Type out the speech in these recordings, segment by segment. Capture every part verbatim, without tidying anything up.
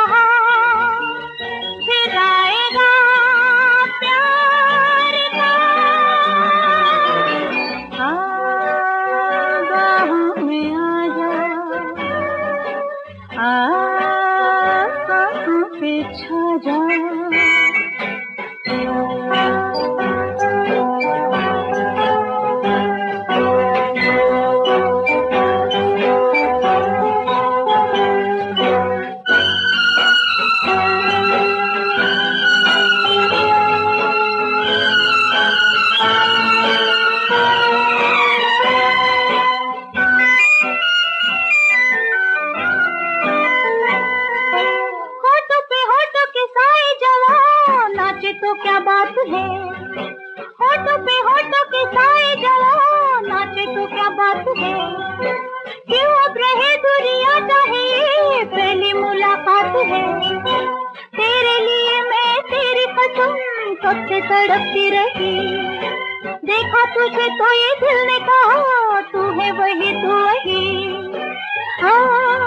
कहाँ फिर आएगा प्यार का। आ बाहों में आ जा, आ सांसों पे छा जा। तो क्या बात है, होठों पे होठों के साए जवां नाचे तो क्या बात है। क्यों अब रहे दूरियां, चाहे ये पहली मुलाकात है। तेरे लिए मैं तेरी कसम कब से तड़पती रही। देखा तुझे तो ये दिल ने कहा तू है वही तू वही। हाँ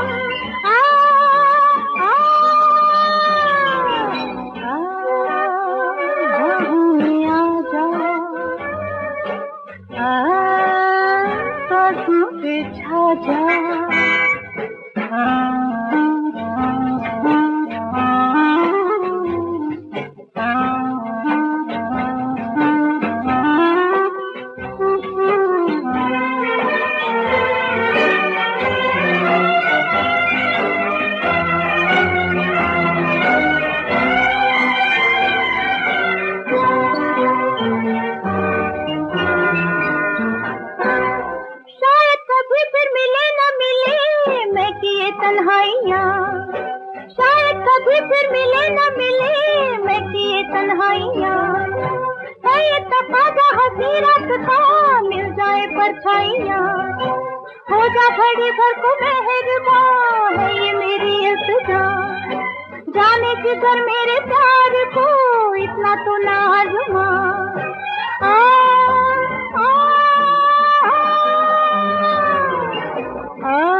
छा जा। तन्हाइयाँ शायद कभी फिर मिले न मिले, मैं किए तन्हाइयाँ। है ये तकाज़ा हंसी रात का मिल जाए परछाइयाँ। हो जा घड़ी भर को मेहरबान है ये मेरी इल्तिजा। जाने जिगर मेरे प्यार को इतना तो ना आज़मा। आ आ आ आ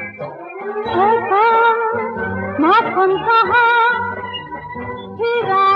माखन कहाँ फिर